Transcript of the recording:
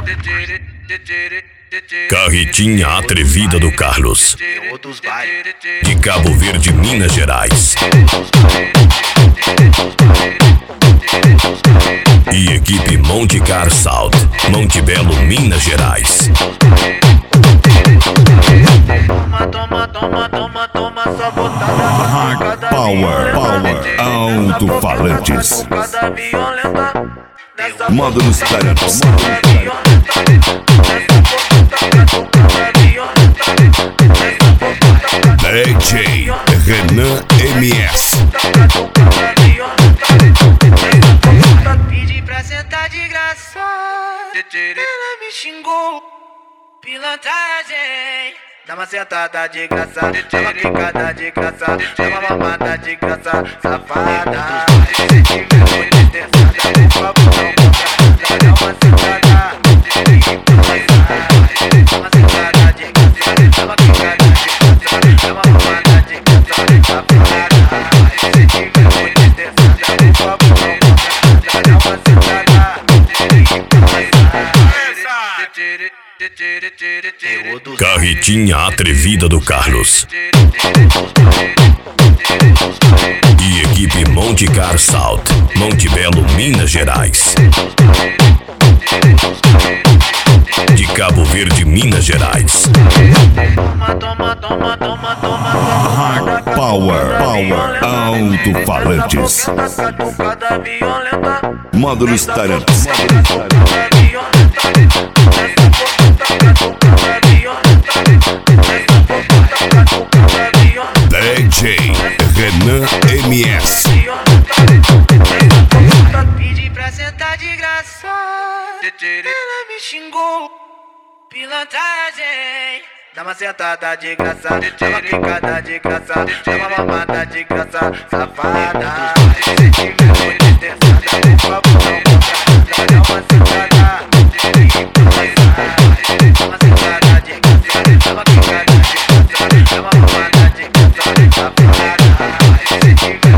Carretinha atrevida do Carlos, de Cabo Verde, Minas Gerais. E equipe Monte Car Salt, Monte Belo, Minas Gerais. Hard Power, alto-falantes, módulos tarantes, DJ Renan MS. Pedi pra sentar de graça, ela me xingou, pilantagem. Dá uma sentada de graça, dá uma quicada de graça, dá uma mamada de graça, safada. Se tiver muito estressada, por favor, dá uma sentada. Dá uma sentada de graça, dá uma quicada de graça, dá uma mamada de graça, safada. Se tiver muito estressada, por favor, dá uma sentada. Carretinha atrevida do Carlos, e equipe Monte Car Salt, Monte Belo, Minas Gerais. De Cabo Verde, Minas Gerais. Hard Power, alto-falantes, módulos tarantes, DJ Renan MS. Pedi pra sentar de graça, ela me xingou, pilantagem. Dá uma sentada de graça, dá uma quicada de graça, dá uma mamada de graça, safada. Se tiver muito estressada, por favor, dá uma sentada. Dá uma sentada de graça, dá uma quicada de graça, dá uma mamada de graça, safada. Se tiver